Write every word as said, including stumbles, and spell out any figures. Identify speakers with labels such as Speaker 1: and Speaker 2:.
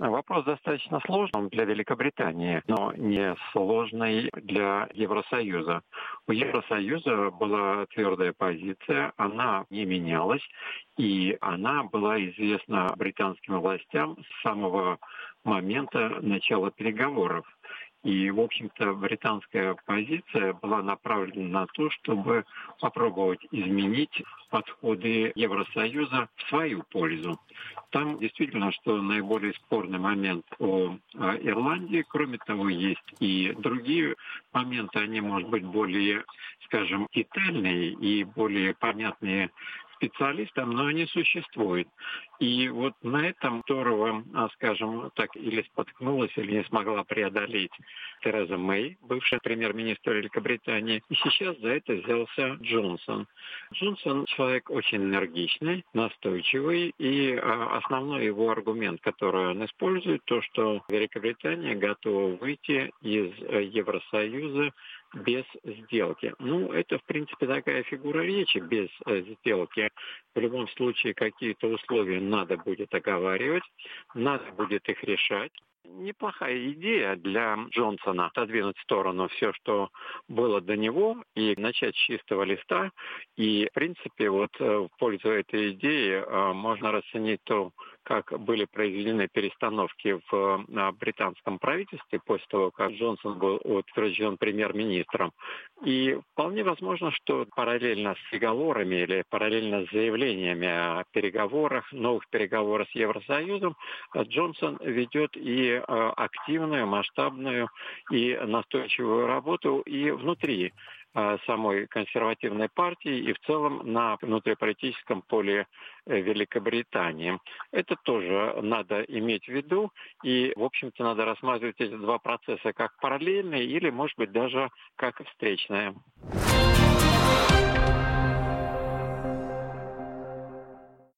Speaker 1: Вопрос достаточно сложный для Великобритании, но не сложный для Евросоюза. У Евросоюза была твердая позиция, она не менялась, и она была известна британским властям с самого момента начала переговоров. И, в общем-то, британская позиция была направлена на то, чтобы попробовать изменить подходы Евросоюза в свою пользу. Там действительно, что наиболее спорный момент о Ирландии. Кроме того, есть и другие моменты, они, может быть, более, скажем, детальные и более понятные специалистам, но они существуют. И вот на этом здорово, скажем так, или споткнулась, или не смогла преодолеть Тереза Мэй, бывшая премьер-министр Великобритании. И сейчас за это взялся Джонсон. Джонсон человек очень энергичный, настойчивый, и основной его аргумент, который он использует, то, что Великобритания готова выйти из Евросоюза без сделки. Ну, это, в принципе, такая фигура речи, без сделки. В любом случае, какие-то условия надо будет оговаривать, надо будет их решать. Неплохая идея для Джонсона отодвинуть в сторону все, что было до него, и начать с чистого листа. И, в принципе, вот в пользу этой идеи можно расценить то, как были произведены перестановки в британском правительстве после того, как Джонсон был утвержден премьер-министром. И вполне возможно, что параллельно с переговорами или параллельно с заявлениями о переговорах, новых переговорах с Евросоюзом, Джонсон ведет и активную, масштабную и настойчивую работу и внутри самой консервативной партии и в целом на внутриполитическом поле Великобритании. Это тоже надо иметь в виду, и, в общем-то, надо рассматривать эти два процесса как параллельные или, может быть, даже как встречные.